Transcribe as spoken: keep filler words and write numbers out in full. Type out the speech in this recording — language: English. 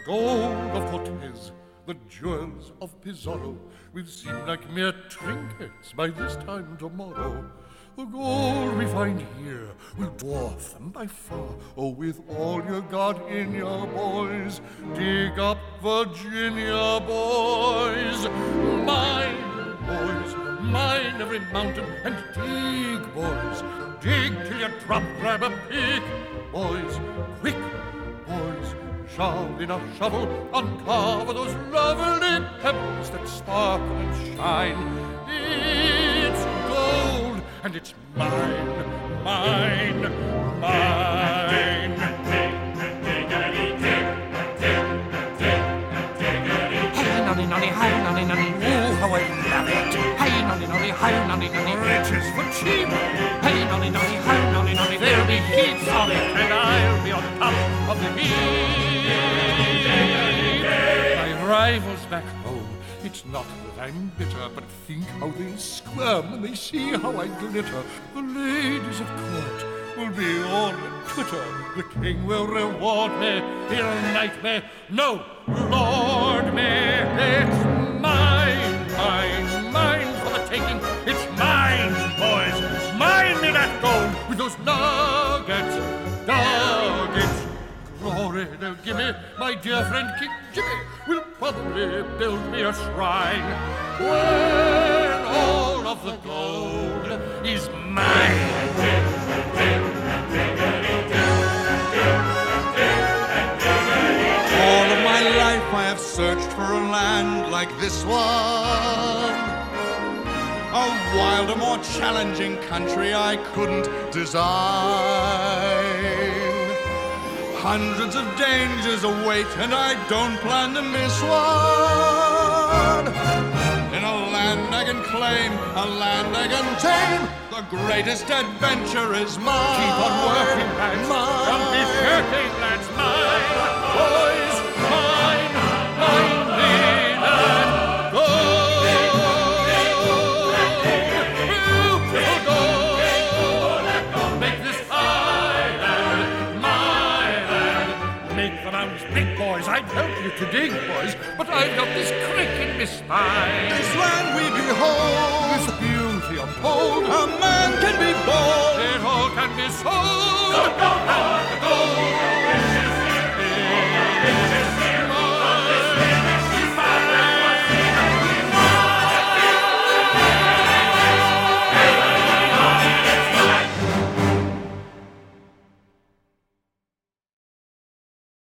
gold of Cortez, the jewels of Pizarro will seem like mere trinkets by this time tomorrow. The gold we find here will dwarf them by far. Oh, with all you got in your boys, dig up Virginia, boys. Mine, boys, mine every mountain, and dig, boys. Dig till you drop, grab a pick, boys. Quick, boys, shove in a shovel, uncover those lovely pebbles that sparkle and shine. It's gold, and it's mine, mine, mine. Hey, nonny, nonny, hi, nonny, nonny, oh, how I love it. Hey, nonny, nonny, hi, nonny, nonny, riches for cheap. Hey, nonny, nonny, hi, nonny, nonny, there'll be heaps of it, and I'll be on top of the heap. My rivals back home, it's not that I'm bitter, but think how they squirm when they see how I glitter. The ladies of court will be all a twitter. The king will reward me, he'll knight me, no, lord me. It's mine, mine, mine for the taking. It's mine, boys, mine me that gold with those nuggets, nuggets. Glory they'll give me, my dear friend King Jimmy will probably build me a shrine when all of the gold is mine. All of my life I have searched for a land like this one. A wilder, more challenging country I couldn't design. Hundreds of dangers await, and I don't plan to miss one. In a land I can claim, a land I can tame, the greatest adventure is mine. Keep on working, lads. Mine. Don't be shirking, lads. Mine, boys, mine, mine me that gold. Beautiful gold. Make this island my land. Make the mountains big, boys. I'd help you to dig, boys, but I've got this crick in my spine. This land we behold, This beauty untold, a man can be bold. it all can be sold. Go, go, go, go.